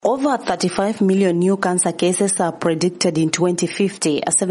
Over 35 million new cancer cases are predicted in 2050, a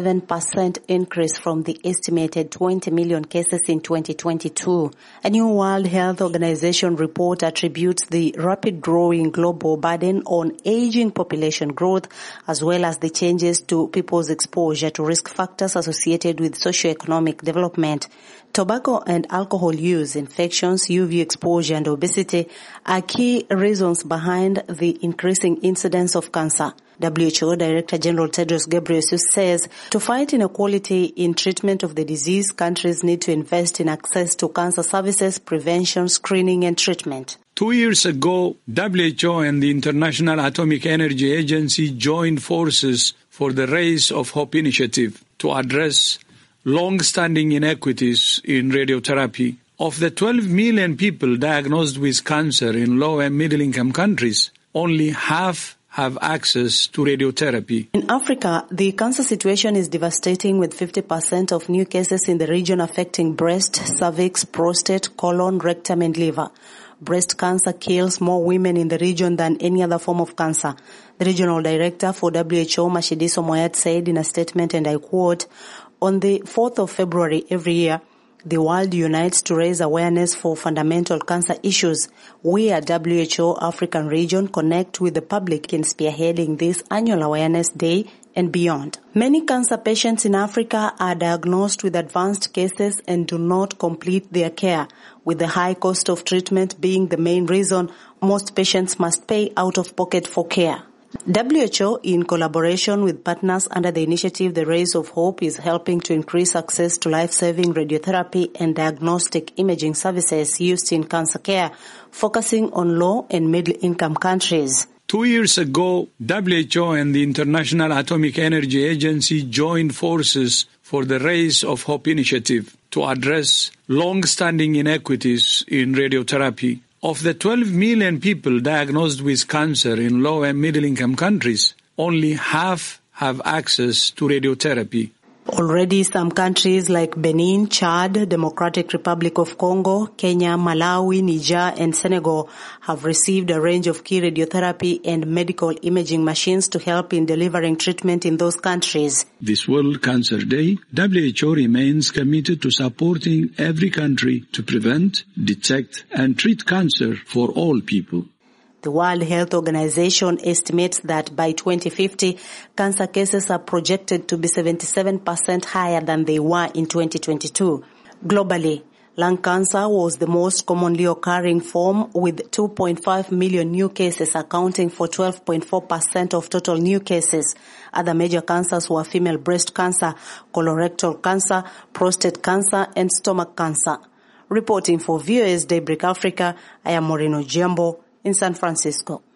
77% increase from the estimated 20 million cases in 2022. A new World Health Organization report attributes the rapid growing global burden on aging population growth, as well as the changes to people's exposure to risk factors associated with socioeconomic development. Tobacco and alcohol use, infections, UV exposure, and obesity are key reasons behind the increasing incidence of cancer. WHO Director General Tedros Ghebreyesus says to fight inequality in treatment of the disease, countries need to invest in access to cancer services, prevention, screening, and treatment. 2 years ago, WHO and the International Atomic Energy Agency joined forces for the Rays of Hope initiative to address long-standing inequities in radiotherapy. Of the 12 million people diagnosed with cancer in low- and middle-income countries, only half have access to radiotherapy. In Africa, the cancer situation is devastating, with 50% of new cases in the region affecting breast, cervix, prostate, colon, rectum, and liver. Breast cancer kills more women in the region than any other form of cancer. The regional director for WHO, Matshidiso Moayed, said in a statement, and I quote, "On the 4th of February every year, the world unites to raise awareness for fundamental cancer issues. We at WHO African Region connect with the public in spearheading this annual awareness day and beyond." Many cancer patients in Africa are diagnosed with advanced cases and do not complete their care, with the high cost of treatment being the main reason most patients must pay out of pocket for care. WHO, in collaboration with partners under the initiative The Rays of Hope, is helping to increase access to life-saving radiotherapy and diagnostic imaging services used in cancer care, focusing on low and middle-income countries. 2 years ago, WHO and the International Atomic Energy Agency joined forces for the Rays of Hope initiative to address long-standing inequities in radiotherapy. Of the 12 million people diagnosed with cancer in low- and middle-income countries, only half have access to radiotherapy. Already some countries like Benin, Chad, Democratic Republic of Congo, Kenya, Malawi, Niger, and Senegal have received a range of key radiotherapy and medical imaging machines to help in delivering treatment in those countries. This World Cancer Day, WHO remains committed to supporting every country to prevent, detect, and treat cancer for all people. The World Health Organization estimates that by 2050, cancer cases are projected to be 77% higher than they were in 2022. Globally, lung cancer was the most commonly occurring form, with 2.5 million new cases accounting for 12.4% of total new cases. Other major cancers were female breast cancer, colorectal cancer, prostate cancer, and stomach cancer. Reporting for VOA's Daybreak Africa, I am Moreno Giambo in San Francisco.